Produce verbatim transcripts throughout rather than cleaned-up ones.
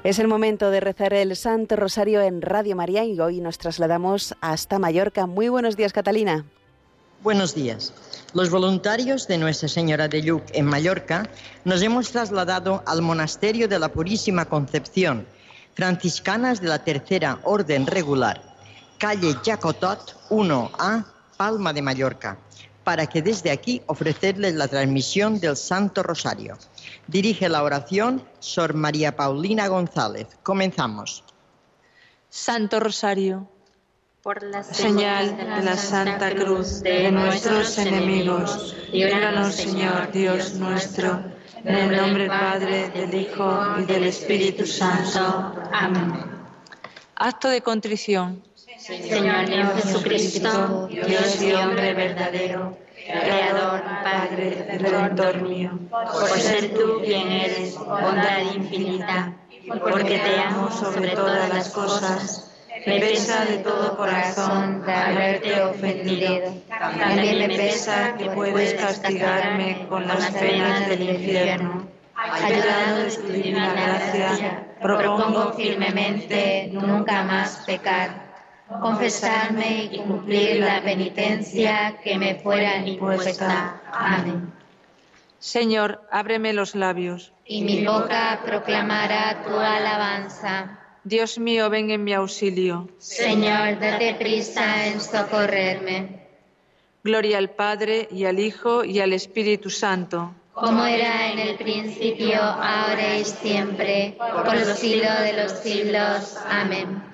Es el momento de rezar el Santo Rosario en Radio María y hoy nos trasladamos hasta Mallorca. Muy buenos días, Catalina. Buenos días. Los voluntarios de Nuestra Señora de Lluc en Mallorca nos hemos trasladado al Monasterio de la Purísima Concepción, franciscanas de la Tercera Orden Regular, calle Jacotot uno A, Palma de Mallorca, para que desde aquí ofrecerles la transmisión del Santo Rosario. Dirige la oración Sor María Paulina González. Comenzamos. Santo Rosario, por la señal de la Santa Cruz de nuestros enemigos, líbranos, Señor Dios nuestro, en el nombre del Padre, del Hijo y del Espíritu Santo. Amén. Acto de contrición. Señor mío Jesucristo, Dios y hombre verdadero, Creador, Padre, Redentor mío, por ser tú quien eres, bondad infinita, porque te amo sobre todas las cosas, me pesa de todo corazón haberte ofendido. También me pesa que puedes castigarme con las penas del infierno. Ayudado de tu divina gracia, propongo firmemente nunca más pecar, confesarme y cumplir la penitencia que me fuera impuesta. Amén. Señor, ábreme los labios, y mi boca proclamará tu alabanza. Dios mío, ven en mi auxilio. Señor, date prisa en socorrerme. Gloria al Padre, y al Hijo, y al Espíritu Santo. Como era en el principio, ahora y siempre, por los siglos de los siglos. Amén.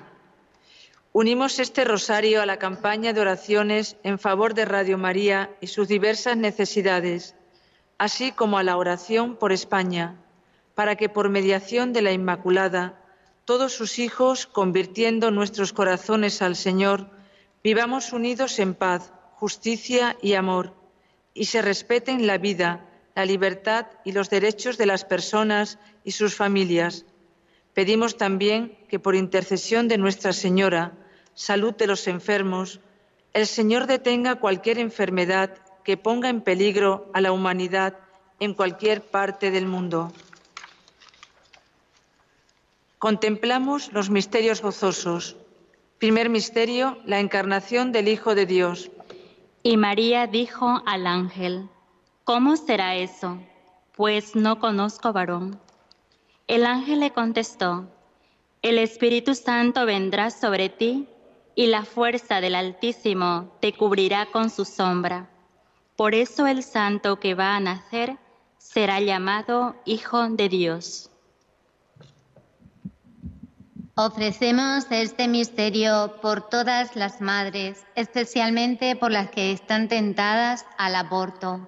Unimos este rosario a la campaña de oraciones en favor de Radio María y sus diversas necesidades, así como a la oración por España, para que por mediación de la Inmaculada, todos sus hijos, convirtiendo nuestros corazones al Señor, vivamos unidos en paz, justicia y amor, y se respeten la vida, la libertad y los derechos de las personas y sus familias. Pedimos también que por intercesión de Nuestra Señora, salud de los enfermos, el Señor detenga cualquier enfermedad que ponga en peligro a la humanidad en cualquier parte del mundo. Contemplamos los misterios gozosos. Primer misterio, la encarnación del Hijo de Dios. Y María dijo al ángel: ¿Cómo será eso? Pues no conozco varón. El ángel le contestó: El Espíritu Santo vendrá sobre ti, y la fuerza del Altísimo te cubrirá con su sombra. Por eso el santo que va a nacer será llamado Hijo de Dios. Ofrecemos este misterio por todas las madres, especialmente por las que están tentadas al aborto.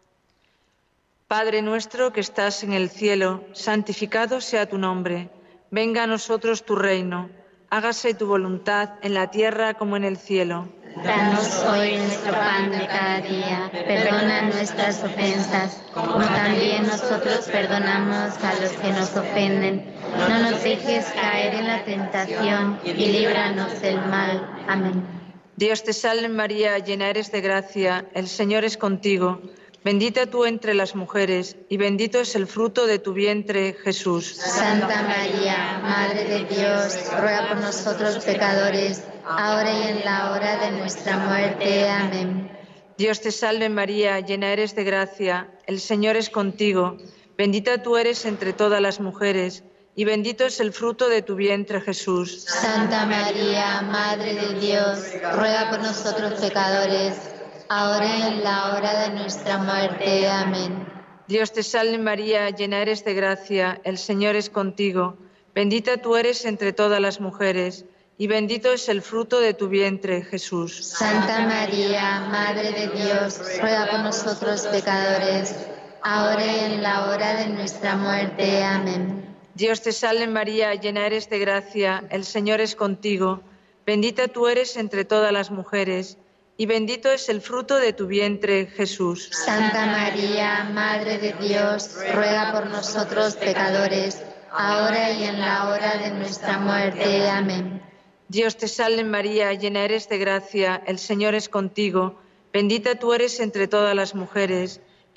Padre nuestro que estás en el cielo, santificado sea tu nombre. Venga a nosotros tu reino. Hágase tu voluntad en la tierra como en el cielo. Danos hoy nuestro pan de cada día. Perdona nuestras ofensas, como también nosotros perdonamos a los que nos ofenden. No nos dejes caer en la tentación y líbranos del mal. Amén. Dios te salve María, llena eres de gracia, el Señor es contigo. Bendita tú entre las mujeres, y bendito es el fruto de tu vientre, Jesús. Santa María, Madre de Dios, ruega por nosotros pecadores, ahora y en la hora de nuestra muerte. Amén. Dios te salve María, llena eres de gracia, el Señor es contigo. Bendita tú eres entre todas las mujeres, y bendito es el fruto de tu vientre, Jesús. Santa María, Madre de Dios, ruega por nosotros pecadores, ahora y en la hora de nuestra muerte. Amén. Dios te salve María, llena eres de gracia, el Señor es contigo. Bendita tú eres entre todas las mujeres, y bendito es el fruto de tu vientre, Jesús. Santa María, Madre de Dios, ruega por nosotros pecadores, ahora y en la hora de nuestra muerte. Amén. Dios te salve María, llena eres de gracia, el Señor es contigo. Bendita tú eres entre todas las mujeres, y bendito es el fruto de tu vientre, Jesús. Santa María, Madre de Dios, ruega por nosotros pecadores, ahora y en la hora de nuestra muerte. Amén. Dios te salve María, llena eres de gracia, el Señor es contigo. Bendita tú eres entre todas las mujeres,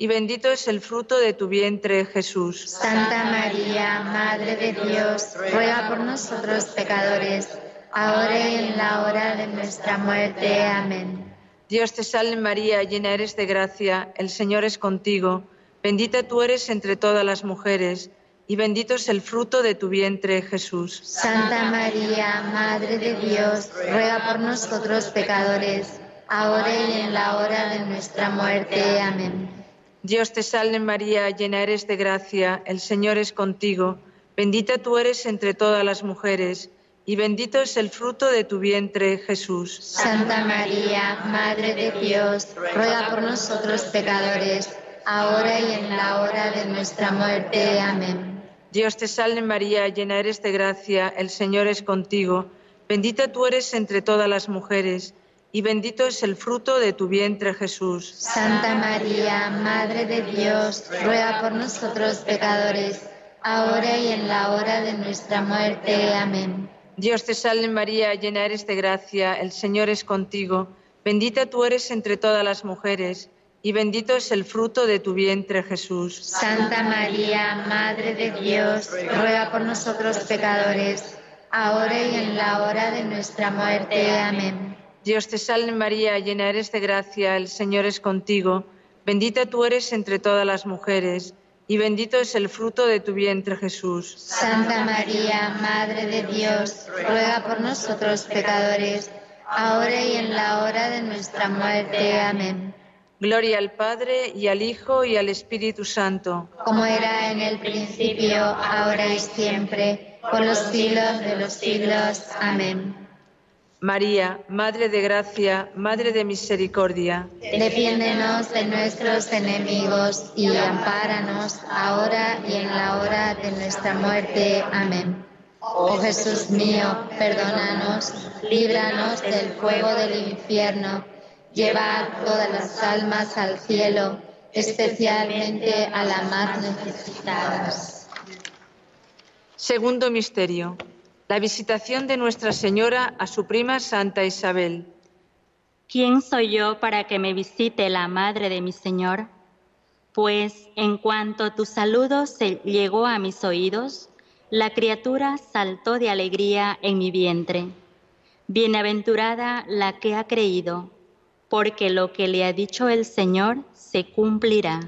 y bendito es el fruto de tu vientre, Jesús. Santa María, Madre de Dios, ruega por nosotros pecadores, ahora y en la hora de nuestra muerte. Amén. Dios te salve María, llena eres de gracia, el Señor es contigo. Bendita tú eres entre todas las mujeres, y bendito es el fruto de tu vientre, Jesús. Santa María, Madre de Dios, ruega por nosotros pecadores, ahora y en la hora de nuestra muerte. Amén. Dios te salve María, llena eres de gracia, el Señor es contigo. Bendita tú eres entre todas las mujeres, y bendito es el fruto de tu vientre, Jesús. Santa María, Madre de Dios, ruega por nosotros pecadores, ahora y en la hora de nuestra muerte. Amén. Dios te salve María, llena eres de gracia, el Señor es contigo. Bendita tú eres entre todas las mujeres, y bendito es el fruto de tu vientre, Jesús. Santa María, Madre de Dios, ruega por nosotros pecadores, ahora y en la hora de nuestra muerte. Amén. Dios te salve María, llena eres de gracia, el Señor es contigo. Bendita tú eres entre todas las mujeres, y bendito es el fruto de tu vientre, Jesús. Santa María, Madre de Dios, ruega por nosotros pecadores, ahora y en la hora de nuestra muerte. Amén. Dios te salve María, llena eres de gracia, el Señor es contigo. Bendita tú eres entre todas las mujeres, y bendito es el fruto de tu vientre, Jesús. Santa María, Madre de Dios, ruega por nosotros pecadores, ahora y en la hora de nuestra muerte. Amén. Gloria al Padre, y al Hijo, y al Espíritu Santo. Como era en el principio, ahora y siempre, por los siglos de los siglos. Amén. María, Madre de Gracia, Madre de Misericordia, defiéndenos de nuestros enemigos y ampáranos ahora y en la hora de nuestra muerte. Amén. Oh Jesús mío, perdónanos, líbranos del fuego del infierno, llevad todas las almas al cielo, especialmente a las más necesitadas. Segundo misterio. La visitación de Nuestra Señora a su prima Santa Isabel. ¿Quién soy yo para que me visite la madre de mi Señor? Pues en cuanto tu saludo se llegó a mis oídos, la criatura saltó de alegría en mi vientre. Bienaventurada la que ha creído, porque lo que le ha dicho el Señor se cumplirá.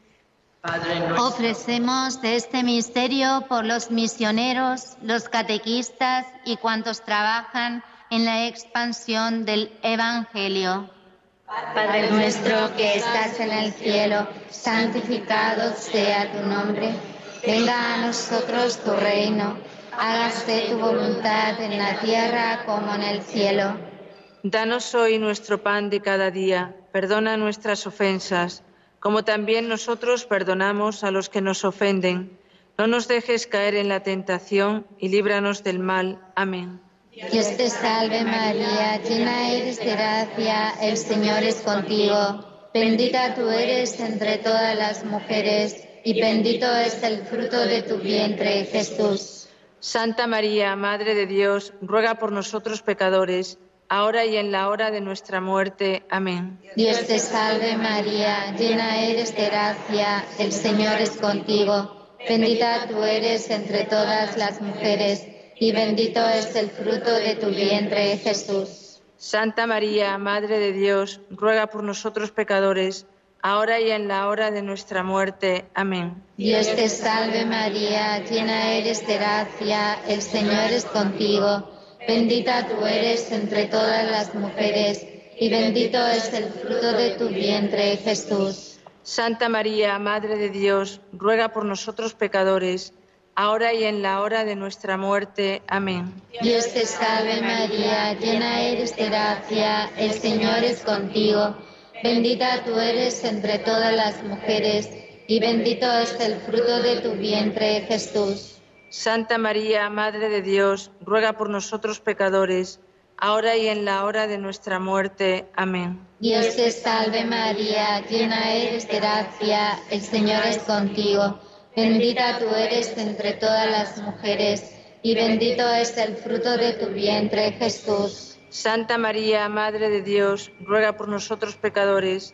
Ofrecemos este misterio por los misioneros, los catequistas y cuantos trabajan en la expansión del Evangelio. Padre nuestro que estás en el cielo, santificado sea tu nombre. Venga a nosotros tu reino. Hágase tu voluntad en la tierra como en el cielo. Danos hoy nuestro pan de cada día. Perdona nuestras ofensas, como también nosotros perdonamos a los que nos ofenden. No nos dejes caer en la tentación y líbranos del mal. Amén. Dios te salve María, llena eres de gracia, el Señor es contigo. Bendita tú eres entre todas las mujeres, y bendito es el fruto de tu vientre, Jesús. Santa María, Madre de Dios, ruega por nosotros pecadores, ahora y en la hora de nuestra muerte. Amén. Dios te salve María, llena eres de gracia, el Señor es contigo. Bendita tú eres entre todas las mujeres, y bendito es el fruto de tu vientre, Jesús. Santa María, Madre de Dios, ruega por nosotros pecadores, ahora y en la hora de nuestra muerte. Amén. Dios te salve María, llena eres de gracia, el Señor es contigo. Bendita tú eres entre todas las mujeres, y bendito es el fruto de tu vientre, Jesús. Santa María, Madre de Dios, ruega por nosotros pecadores, ahora y en la hora de nuestra muerte. Amén. Dios te salve María, llena eres de gracia, el Señor es contigo. Bendita tú eres entre todas las mujeres, y bendito es el fruto de tu vientre, Jesús. Santa María, Madre de Dios, ruega por nosotros pecadores, ahora y en la hora de nuestra muerte. Amén. Dios te salve María, llena eres de gracia, el Señor es contigo. Bendita tú eres entre todas las mujeres, y bendito es el fruto de tu vientre, Jesús. Santa María, Madre de Dios, ruega por nosotros pecadores,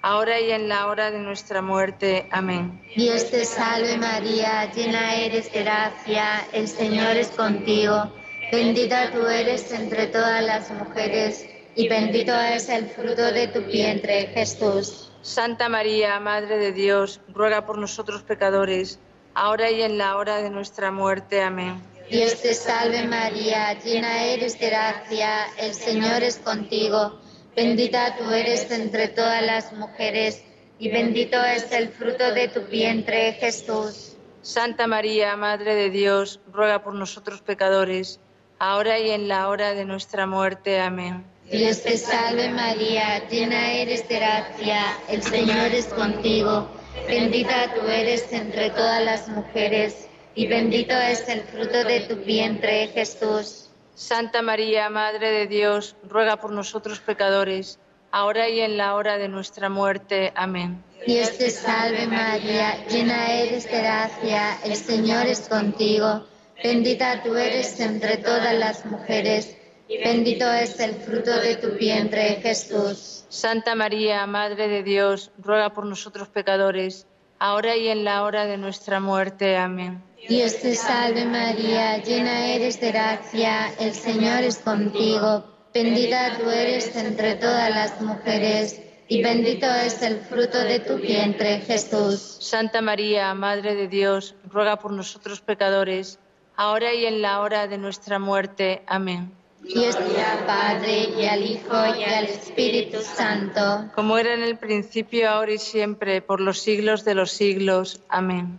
ahora y en la hora de nuestra muerte. Amén. Dios te salve María, llena eres de gracia, el Señor es contigo. Bendita tú eres entre todas las mujeres, y bendito es el fruto de tu vientre, Jesús. Santa María, Madre de Dios, ruega por nosotros pecadores, ahora y en la hora de nuestra muerte. Amén. Dios te salve María, llena eres de gracia, el Señor es contigo. Bendita tú eres entre todas las mujeres, y bendito es el fruto de tu vientre, Jesús. Santa María, Madre de Dios, ruega por nosotros pecadores, ahora y en la hora de nuestra muerte. Amén. Dios te salve María, llena eres de gracia, el Señor es contigo. Bendita tú eres entre todas las mujeres, y bendito es el fruto de tu vientre, Jesús. Santa María, Madre de Dios, ruega por nosotros pecadores, ahora y en la hora de nuestra muerte. Amén. Dios te salve María, llena eres de gracia, el Señor es contigo. Bendita tú eres entre todas las mujeres, y bendito es el fruto de tu vientre, Jesús. Santa María, Madre de Dios, ruega por nosotros pecadores, ahora y en la hora de nuestra muerte. Amén. Dios te salve María, llena eres de gracia, el Señor es contigo. Bendita tú eres entre todas las mujeres, y bendito es el fruto de tu vientre, Jesús. Santa María, Madre de Dios, ruega por nosotros pecadores, ahora y en la hora de nuestra muerte. Amén. Dios al Padre, y al Hijo, y al Espíritu Santo. Como era en el principio, ahora y siempre, por los siglos de los siglos. Amén.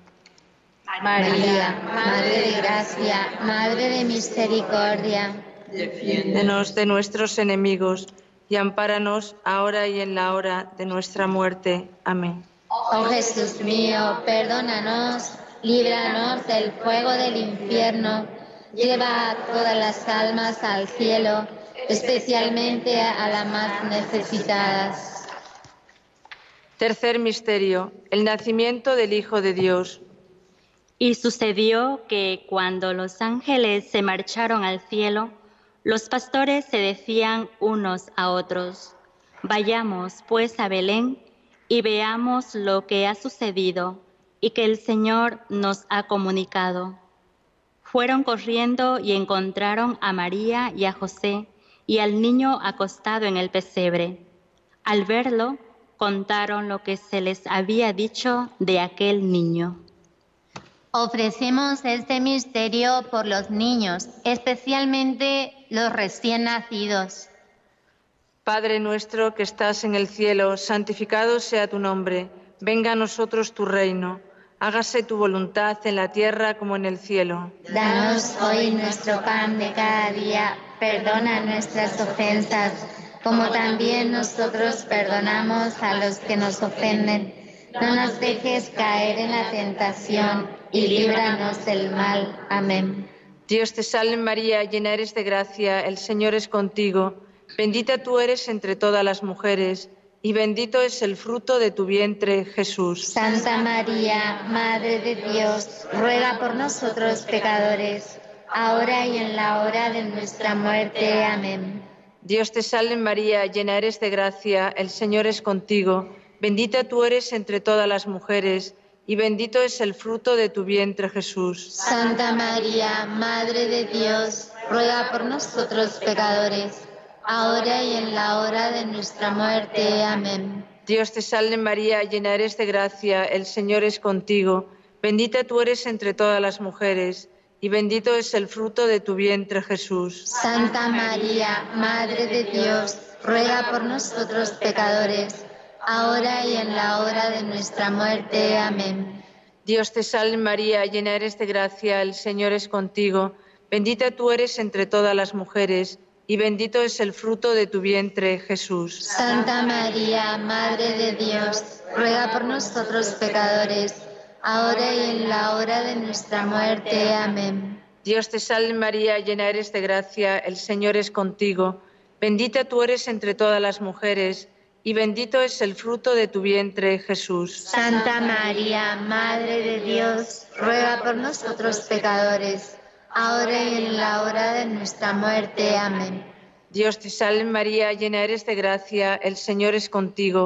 María, Madre de Gracia, Madre de Misericordia, defiéndenos de nuestros enemigos y ampáranos ahora y en la hora de nuestra muerte. Amén. Oh Jesús mío, perdónanos, líbranos del fuego del infierno, lleva a todas las almas al cielo, especialmente a las más necesitadas. Tercer misterio, el nacimiento del Hijo de Dios. Y sucedió que cuando los ángeles se marcharon al cielo, los pastores se decían unos a otros: vayamos pues a Belén y veamos lo que ha sucedido y que el Señor nos ha comunicado. Fueron corriendo y encontraron a María y a José y al niño acostado en el pesebre. Al verlo, contaron lo que se les había dicho de aquel niño. Ofrecemos este misterio por los niños, especialmente los recién nacidos. Padre nuestro que estás en el cielo, santificado sea tu nombre. Venga a nosotros tu reino. Hágase tu voluntad en la tierra como en el cielo. Danos hoy nuestro pan de cada día. Perdona nuestras ofensas, como también nosotros perdonamos a los que nos ofenden. No nos dejes caer en la tentación y líbranos del mal. Amén. Dios te salve María, llena eres de gracia, el Señor es contigo. Bendita tú eres entre todas las mujeres, y bendito es el fruto de tu vientre, Jesús. Santa María, Madre de Dios, ruega por nosotros pecadores, ahora y en la hora de nuestra muerte. Amén. Dios te salve María, llena eres de gracia, el Señor es contigo. Bendita tú eres entre todas las mujeres, y bendito es el fruto de tu vientre, Jesús. Santa María, Madre de Dios, ruega por nosotros pecadores, ahora y en la hora de nuestra muerte. Amén. Dios te salve María, llena eres de gracia, el Señor es contigo. Bendita tú eres entre todas las mujeres, y bendito es el fruto de tu vientre, Jesús. Santa María, Madre de Dios, ruega por nosotros pecadores, ahora y en la hora de nuestra muerte. Amén. Dios te salve María, llena eres de gracia, el Señor es contigo. Bendita tú eres entre todas las mujeres, y bendito es el fruto de tu vientre, Jesús. Santa María, Madre de Dios, ruega por nosotros pecadores, ahora y en la hora de nuestra muerte. Amén. Dios te salve María, llena eres de gracia, el Señor es contigo. Bendita tú eres entre todas las mujeres, y bendito es el fruto de tu vientre, Jesús. Santa María, Madre de Dios, ruega por nosotros pecadores, ahora y en la hora de nuestra muerte. Amén. Dios te salve María, llena eres de gracia, el Señor es contigo.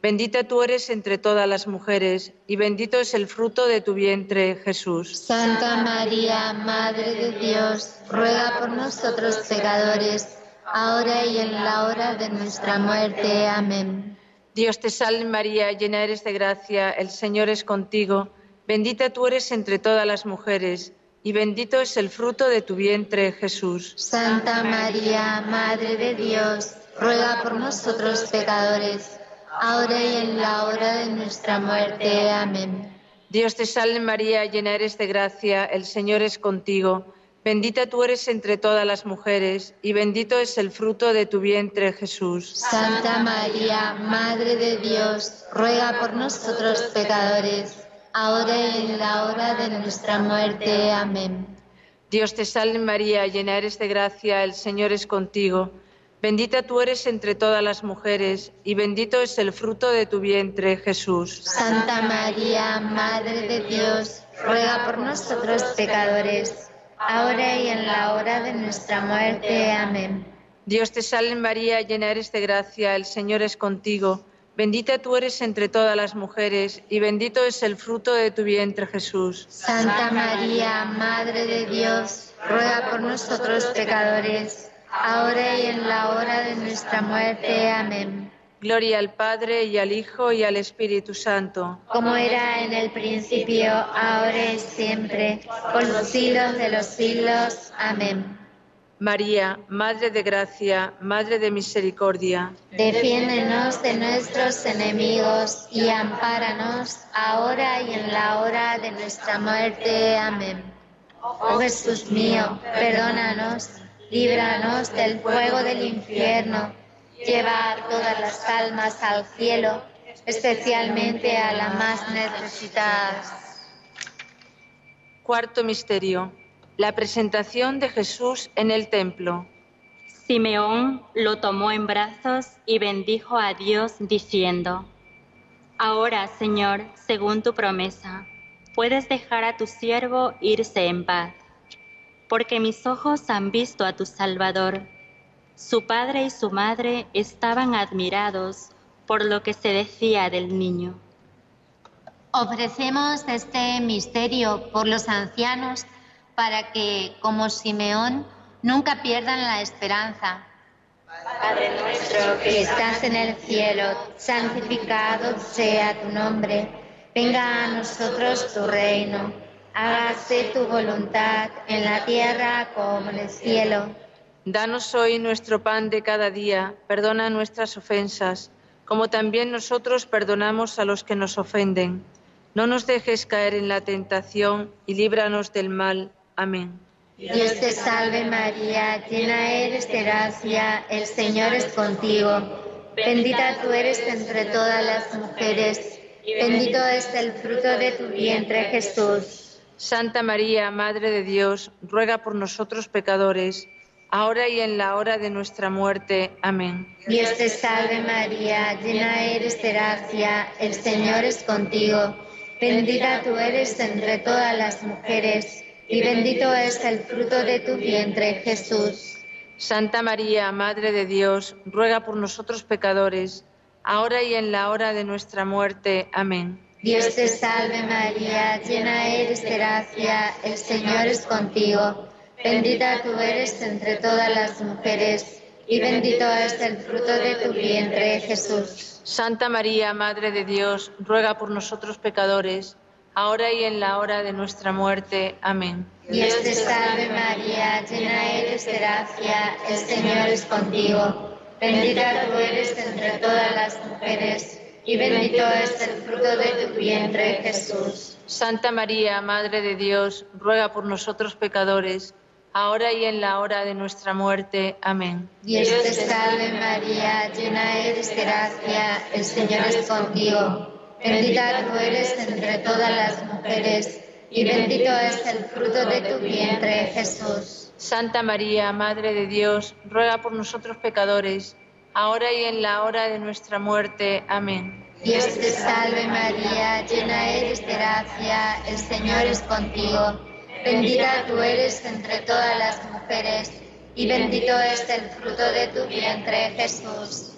Bendita tú eres entre todas las mujeres, y bendito es el fruto de tu vientre, Jesús. Santa María, Madre de Dios, ruega por nosotros pecadores, ahora y en la hora de nuestra muerte. Amén. Dios te salve María, llena eres de gracia, el Señor es contigo. Bendita tú eres entre todas las mujeres, y bendito es el fruto de tu vientre, Jesús. Santa María, Madre de Dios, ruega por nosotros pecadores, ahora y en la hora de nuestra muerte. Amén. Dios te salve María, llena eres de gracia, el Señor es contigo. Bendita tú eres entre todas las mujeres, y bendito es el fruto de tu vientre, Jesús. Santa María, Madre de Dios, ruega por nosotros pecadores, ahora y en la hora de nuestra muerte. Amén. Dios te salve María, llena eres de gracia, el Señor es contigo. Bendita tú eres entre todas las mujeres, y bendito es el fruto de tu vientre, Jesús. Santa María, Madre de Dios, ruega por nosotros pecadores, ahora y en la hora de nuestra muerte. Amén. Dios te salve María, llena eres de gracia, el Señor es contigo. Bendita tú eres entre todas las mujeres, y bendito es el fruto de tu vientre, Jesús. Santa María, Madre de Dios, ruega por nosotros pecadores, ahora y en la hora de nuestra muerte. Amén. Gloria al Padre, y al Hijo, y al Espíritu Santo. Como era en el principio, ahora y siempre, por los siglos de los siglos. Amén. María, Madre de Gracia, Madre de Misericordia, defiéndenos de nuestros enemigos y ampáranos ahora y en la hora de nuestra muerte. Amén. Oh Jesús mío, perdónanos, líbranos del fuego del infierno, lleva todas las almas al cielo, especialmente a las más necesitadas. Cuarto misterio: la presentación de Jesús en el templo. Simeón lo tomó en brazos y bendijo a Dios diciendo: Ahora, Señor, según tu promesa, puedes dejar a tu siervo irse en paz, porque mis ojos han visto a tu Salvador. Su padre y su madre estaban admirados por lo que se decía del niño. Ofrecemos este misterio por los ancianos para que, como Simeón, nunca pierdan la esperanza. Padre nuestro que estás en el cielo, santificado sea tu nombre. Venga a nosotros tu reino. Hágase tu voluntad en la tierra como en el cielo. Danos hoy nuestro pan de cada día. Perdona nuestras ofensas, como también nosotros perdonamos a los que nos ofenden. No nos dejes caer en la tentación y líbranos del mal. Amén. Dios te salve María, llena eres de gracia, el Señor es contigo. Bendita tú eres entre todas las mujeres, bendito es el fruto de tu vientre, Jesús. Santa María, Madre de Dios, ruega por nosotros pecadores, ahora y en la hora de nuestra muerte. Amén. Dios te salve María, llena eres de gracia, el Señor es contigo. Bendita tú eres entre todas las mujeres, y bendito es el fruto de tu vientre, Jesús. Santa María, Madre de Dios, ruega por nosotros pecadores, ahora y en la hora de nuestra muerte. Amén. Dios te salve María, llena eres de gracia, el Señor es contigo. Bendita tú eres entre todas las mujeres, y bendito es el fruto de tu vientre, Jesús. Santa María, Madre de Dios, ruega por nosotros pecadores, ahora y en la hora de nuestra muerte. Amén. Dios te salve María, llena eres de gracia, el Señor es contigo. Bendita tú eres entre todas las mujeres, y bendito es el fruto de tu vientre, Jesús. Santa María, Madre de Dios, ruega por nosotros pecadores, ahora y en la hora de nuestra muerte. Amén. Dios te salve María, llena eres de gracia, el Señor es contigo. Bendita tú eres entre todas las mujeres, y bendito es el fruto de tu vientre, Jesús. Santa María, Madre de Dios, ruega por nosotros pecadores, ahora y en la hora de nuestra muerte. Amén. Dios te salve María, llena eres de gracia, el Señor es contigo. Bendita tú eres entre todas las mujeres, y bendito es el fruto de tu vientre, Jesús.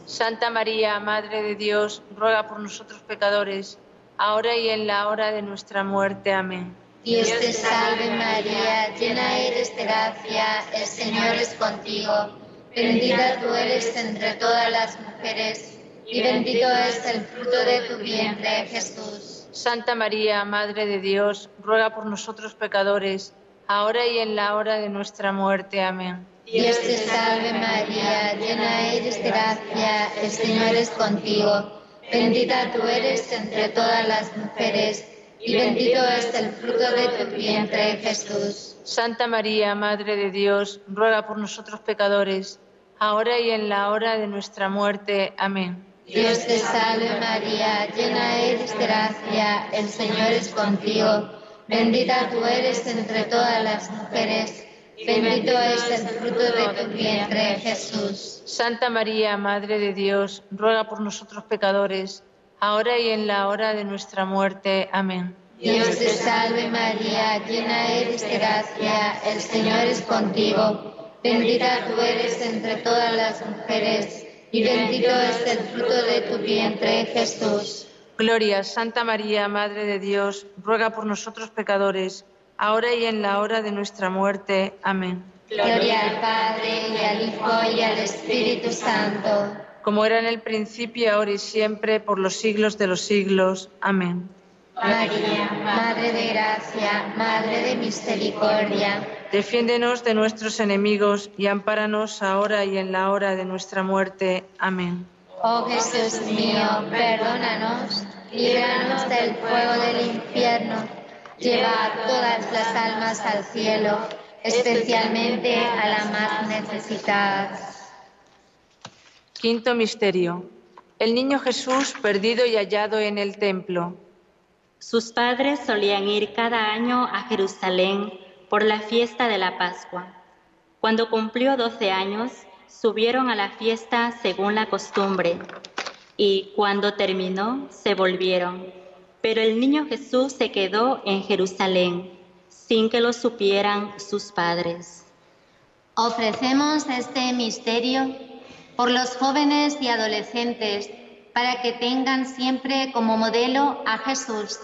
Santa María, Madre de Dios, ruega por nosotros pecadores, ahora y en la hora de nuestra muerte. Amén. Dios te salve María, llena eres de gracia, el Señor es contigo. Bendita tú eres entre todas las mujeres, y bendito es el fruto de tu vientre, Jesús. Santa María, Madre de Dios, ruega por nosotros pecadores, ahora y en la hora de nuestra muerte. Amén. Dios te salve María, llena eres de gracia, el Señor es contigo. Bendita tú eres entre todas las mujeres, y bendito es el fruto de tu vientre, Jesús. Santa María, Madre de Dios, ruega por nosotros pecadores, ahora y en la hora de nuestra muerte. Amén. Dios te salve María, llena eres de gracia, el Señor es contigo. Bendita tú eres entre todas las mujeres, bendito es el fruto de tu vientre, Jesús. Santa María, Madre de Dios, ruega por nosotros pecadores, ahora y en la hora de nuestra muerte. Amén. Dios te salve María, llena eres de gracia, el Señor es contigo. Bendita tú eres entre todas las mujeres, y bendito es el fruto de tu vientre, Jesús. Gloria, Santa María, Madre de Dios, ruega por nosotros pecadores, ahora y en la hora de nuestra muerte. Amén. Gloria al Padre, y al Hijo, y al Espíritu Santo. Como era en el principio, ahora y siempre, por los siglos de los siglos. Amén. María, Madre de gracia, Madre de misericordia, defiéndenos de nuestros enemigos y ampáranos ahora y en la hora de nuestra muerte. Amén. Oh Jesús mío, perdónanos, líbranos del fuego del infierno, lleva a todas las almas al cielo, especialmente a las más necesitadas. Quinto misterio. El niño Jesús perdido y hallado en el templo. Sus padres solían ir cada año a Jerusalén por la fiesta de la Pascua. Cuando cumplió doce años, subieron a la fiesta según la costumbre, y cuando terminó, se volvieron. Pero el niño Jesús se quedó en Jerusalén, sin que lo supieran sus padres. Ofrecemos este misterio por los jóvenes y adolescentes, para que tengan siempre como modelo a Jesús.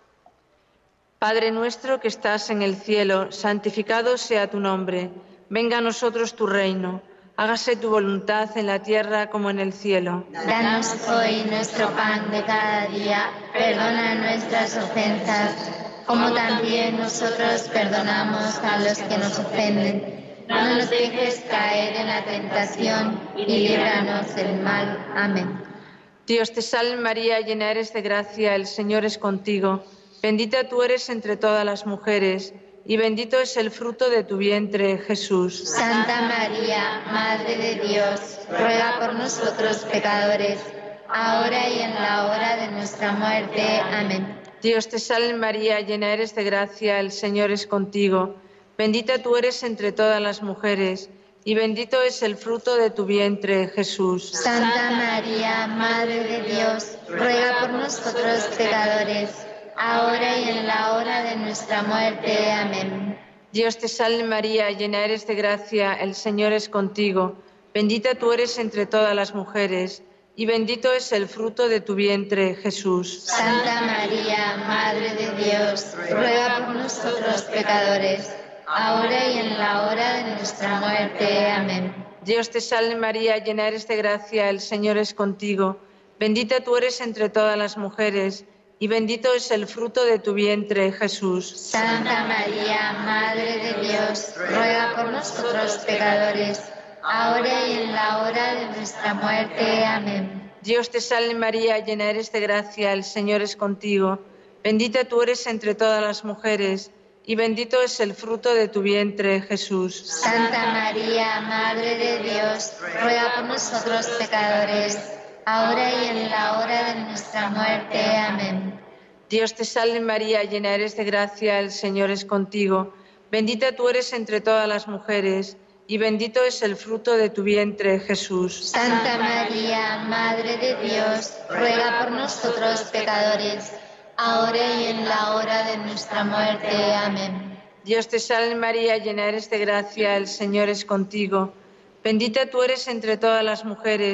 Padre nuestro que estás en el cielo, santificado sea tu nombre. Venga a nosotros tu reino. Hágase tu voluntad en la tierra como en el cielo. Danos hoy nuestro pan de cada día. Perdona nuestras ofensas, como también nosotros perdonamos a los que nos ofenden. No nos dejes caer en la tentación y líbranos del mal. Amén. Dios te salve María, llena eres de gracia, el Señor es contigo. Bendita tú eres entre todas las mujeres, y bendito es el fruto de tu vientre, Jesús. Santa María, Madre de Dios, ruega por nosotros pecadores, ahora y en la hora de nuestra muerte. Amén. Dios te salve María, llena eres de gracia, el Señor es contigo. Bendita tú eres entre todas las mujeres, y bendito es el fruto de tu vientre, Jesús. Santa María, Madre de Dios, ruega por nosotros pecadores, ahora y en la hora de nuestra muerte. Amén. Dios te salve María, llena eres de gracia, el Señor es contigo. Bendita tú eres entre todas las mujeres, y bendito es el fruto de tu vientre, Jesús. Santa María, Madre de Dios, ruega por nosotros pecadores, ahora y en la hora de nuestra muerte. Amén. Dios te salve María, llena eres de gracia, el Señor es contigo. Bendita tú eres entre todas las mujeres, y bendito es el fruto de tu vientre, Jesús. Santa María, Madre de Dios, ruega por nosotros pecadores, ahora y en la hora de nuestra muerte. Amén. Dios te salve María, llena eres de gracia, el Señor es contigo. Bendita tú eres entre todas las mujeres, y bendito es el fruto de tu vientre, Jesús. Santa María, Madre de Dios, ruega por nosotros pecadores, ahora y en la hora de nuestra muerte. Amén. Dios te salve María, llena eres de gracia, el Señor es contigo. Bendita tú eres entre todas las mujeres, y bendito es el fruto de tu vientre, Jesús. Santa María, Madre de Dios, ruega por nosotros pecadores, ahora y en la hora de nuestra muerte. Amén. Dios te salve María, llena eres de gracia, el Señor es contigo. Bendita tú eres entre todas las mujeres,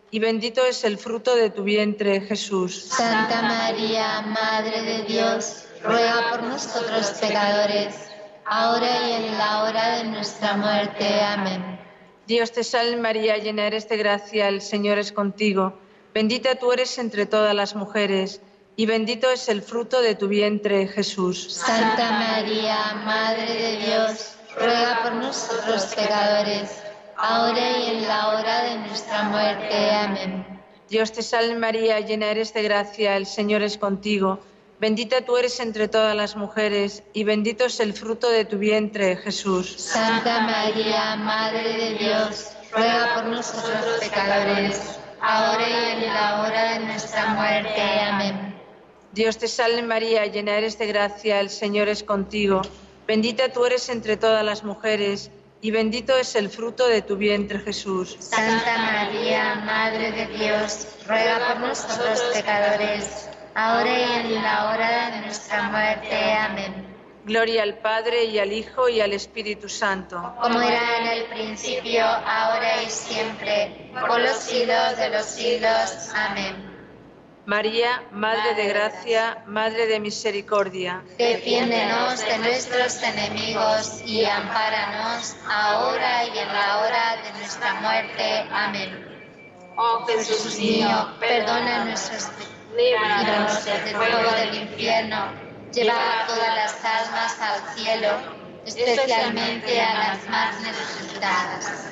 y bendito es el fruto de tu vientre, Jesús. Santa María, Madre de Dios, ruega por nosotros pecadores, ahora y en la hora de nuestra muerte. Amén. Dios te salve María, llena eres de gracia, el Señor es contigo. Bendita tú eres entre todas las mujeres, y bendito es el fruto de tu vientre, Jesús. Santa María, Madre de Dios, ruega por nosotros pecadores, ahora y en la hora de nuestra muerte. Amén. Dios te salve María, llena eres de gracia, el Señor es contigo. Bendita tú eres entre todas las mujeres, y bendito es el fruto de tu vientre, Jesús. Santa María, Madre de Dios, ruega por nosotros pecadores, ahora y en la hora de nuestra muerte. Amén. Dios te salve María, llena eres de gracia, el Señor es contigo. Bendita tú eres entre todas las mujeres, y bendito es el fruto de tu vientre, Jesús. Santa María, Madre de Dios, ruega por nosotros pecadores, ahora y en la hora de nuestra muerte. Amén. Gloria al Padre, y al Hijo, y al Espíritu Santo. Como era en el principio, ahora y siempre, por los siglos de los siglos. Amén. María, Madre de Gracia, Madre de Misericordia. Defiéndenos de nuestros enemigos y ampáranos ahora y en la hora de nuestra muerte. Amén. Oh Jesús mío, perdona nuestros pecados, líbranos del fuego del infierno, lleva a todas las almas al cielo, especialmente a las más necesitadas.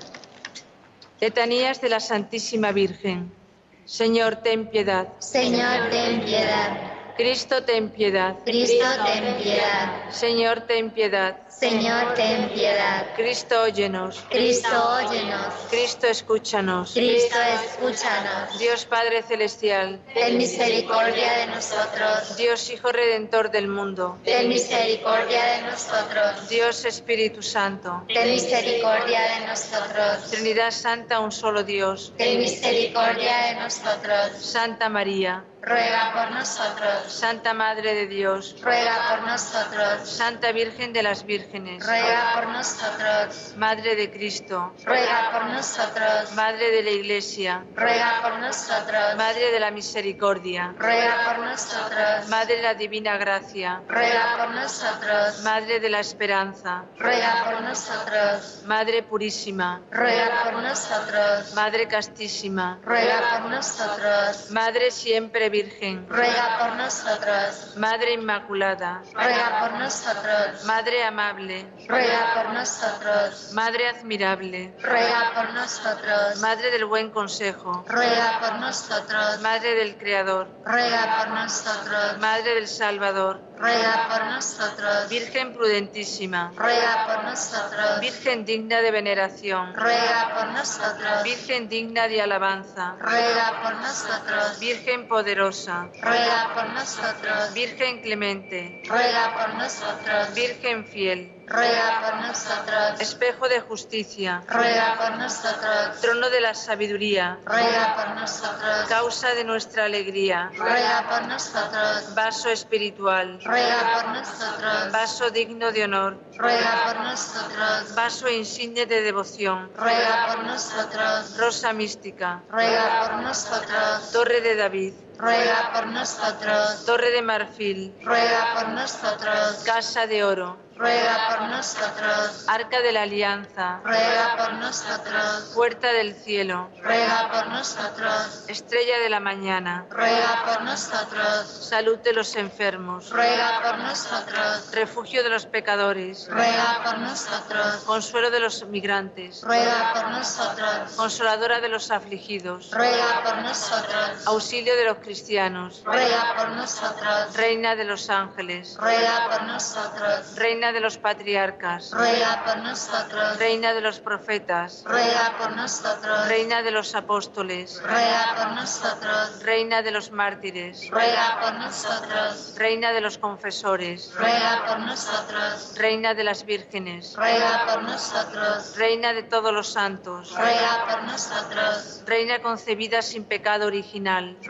Letanías de la Santísima Virgen. Señor, ten piedad. Señor, ten piedad. Cristo, ten piedad. Cristo, ten piedad. Señor, ten piedad. Señor, ten piedad. Cristo, óyenos. Cristo, óyenos. Cristo, escúchanos. Cristo, escúchanos. Dios Padre Celestial, Ten misericordia de nosotros. Dios Hijo Redentor del mundo, Ten misericordia de nosotros. Dios Espíritu Santo, Ten misericordia de nosotros. Trinidad Santa, un solo Dios. Ten misericordia de nosotros. Santa María, Ruega por nosotros. Santa Madre de Dios, Ruega por nosotros. Santa Virgen de las Vírgenes, Ruega por nosotros. Madre de Cristo, Ruega por nosotros. Madre de la Iglesia, Ruega por nosotros. Madre de la Misericordia, Ruega por nosotros. Madre de la Divina Gracia, Ruega por nosotros. Madre de la Esperanza, Ruega por nosotros. Madre Purísima, Ruega por nosotros. Madre Castísima, Ruega por nosotros. Madre siempre Virgen, Ruega por nosotros. Madre Inmaculada, Ruega por nosotros. Madre amable, Ruega por nosotros. Madre admirable, Ruega por nosotros. Madre del buen consejo, Ruega por nosotros. Madre del Creador, Ruega por nosotros. Madre del Salvador, Ruega por nosotros. Virgen prudentísima, Ruega por nosotros. Virgen digna de veneración, Ruega por nosotros. Virgen digna de alabanza, Ruega por nosotros. Virgen poderosa, Ruega por nosotros. Virgen clemente, Ruega por nosotros. Virgen fiel, Ruega por nosotros. espejo de justicia, Ruega por nosotros. trono de la sabiduría, Ruega por nosotros. causa de nuestra alegría, Ruega por nosotros. vaso espiritual, Ruega por nosotros. vaso digno de honor, Ruega por nosotros. vaso insigne de devoción, Ruega por nosotros. rosa mística, Ruega por nosotros. torre de David, Ruega por nosotros. torre de marfil, Ruega por nosotros. casa de oro, Ruega por nosotros. arca de la alianza, Ruega por nosotros. puerta del cielo, Ruega por nosotros. estrella de la mañana, Ruega por nosotros. salud de los enfermos, Ruega por nosotros. refugio de los pecadores, Ruega por nosotros. consuelo de los migrantes, Ruega por nosotros. consoladora de los afligidos, Ruega por nosotros. auxilio de los cristianos, Ruega por nosotros. reina de los ángeles, Ruega por nosotros. reina de los patriarcas, Ruega por nosotros. reina de los profetas, Ruega por nosotros. reina de los apóstoles, Ruega por nosotros. reina de los mártires, Ruega por nosotros. reina de los confesores, Ruega por nosotros. reina de las vírgenes, Ruega por nosotros. reina de todos los santos, Ruega por nosotros. reina concebida sin pecado original, Ruega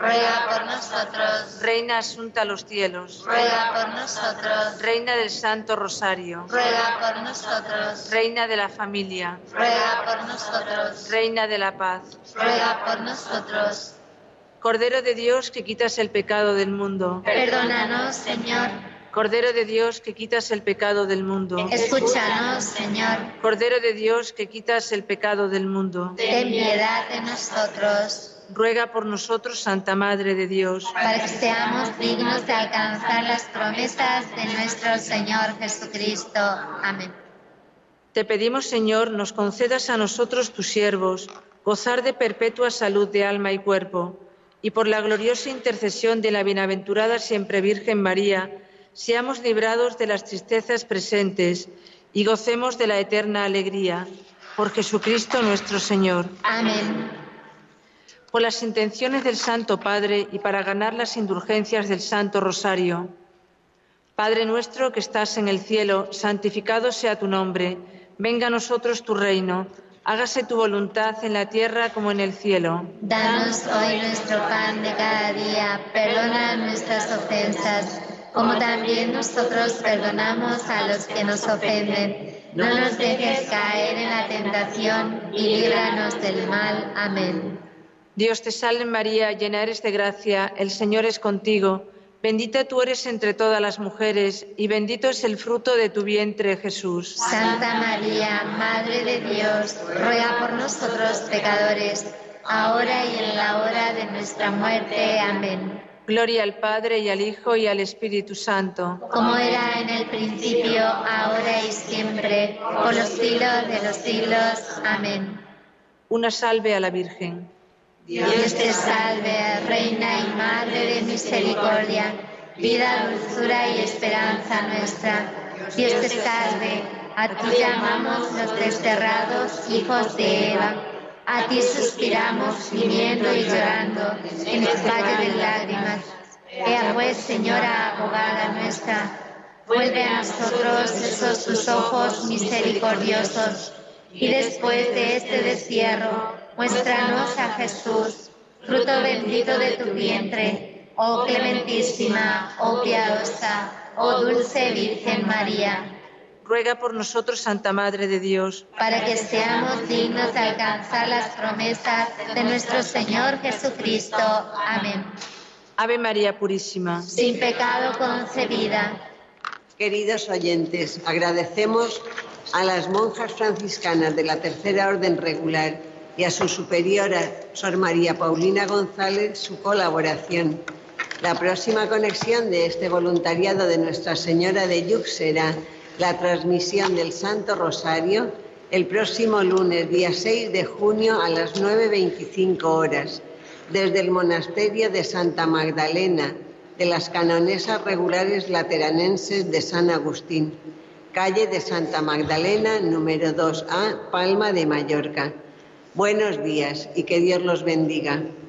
por nosotros. Reina asunta a los cielos, Ruega por nosotros. Reina del Santo Rosario, Ruega por nosotros. Reina de la familia, Ruega por nosotros. Reina de la paz, Ruega por nosotros. Cordero de Dios que quitas el pecado del mundo, Perdónanos, Señor. Cordero de Dios que quitas el pecado del mundo, Escúchanos, Señor. Cordero de Dios que quitas el pecado del mundo, Ten piedad de nosotros, ruega por nosotros, Santa Madre de Dios, para que seamos dignos de alcanzar las promesas de nuestro Señor Jesucristo. Amén. Te pedimos, Señor, nos concedas a nosotros, tus siervos, gozar de perpetua salud de alma y cuerpo, y por la gloriosa intercesión de la bienaventurada siempre Virgen María, seamos librados de las tristezas presentes y gocemos de la eterna alegría. Por Jesucristo nuestro Señor. Amén. Por las intenciones del Santo Padre y para ganar las indulgencias del Santo Rosario. Padre nuestro que estás en el cielo, santificado sea tu nombre. Venga a nosotros tu reino. Hágase tu voluntad en la tierra como en el cielo. Danos hoy nuestro pan de cada día. Perdona nuestras ofensas, como también nosotros perdonamos a los que nos ofenden. No nos dejes caer en la tentación y líbranos del mal. Amén. Dios te salve María, llena eres de gracia, el Señor es contigo. Bendita tú eres entre todas las mujeres y bendito es el fruto de tu vientre, Jesús. Santa María, Madre de Dios, ruega por nosotros pecadores, ahora y en la hora de nuestra muerte. Amén. Gloria al Padre y al Hijo y al Espíritu Santo. Como era en el principio, ahora y siempre, por los siglos de los siglos. Amén. Una salve a la Virgen. Dios te salve, Reina y Madre de misericordia, vida, dulzura y esperanza nuestra. Dios te salve, a ti llamamos los desterrados hijos de Eva. A ti suspiramos gimiendo y llorando en el valle de lágrimas. Ea pues, Señora abogada nuestra, vuelve a nosotros esos tus ojos misericordiosos, y después de este destierro, muéstranos a Jesús, fruto bendito de tu vientre, oh clementísima, oh piadosa, oh dulce Virgen María. Ruega por nosotros, Santa Madre de Dios, para que seamos dignos de alcanzar las promesas de nuestro Señor Jesucristo. Amén. Ave María Purísima, sin pecado concebida. Queridos oyentes, agradecemos a las monjas franciscanas de la Tercera Orden Regular y a su superiora, Sor María Paulina González, su colaboración. La próxima conexión de este voluntariado de Nuestra Señora de Lluc será la transmisión del Santo Rosario el próximo lunes, día seis de junio, a las nueve veinticinco horas, desde el Monasterio de Santa Magdalena, de las Canonesas Regulares Lateranenses de San Agustín, calle de Santa Magdalena, número dos A, Palma de Mallorca. Buenos días y que Dios los bendiga.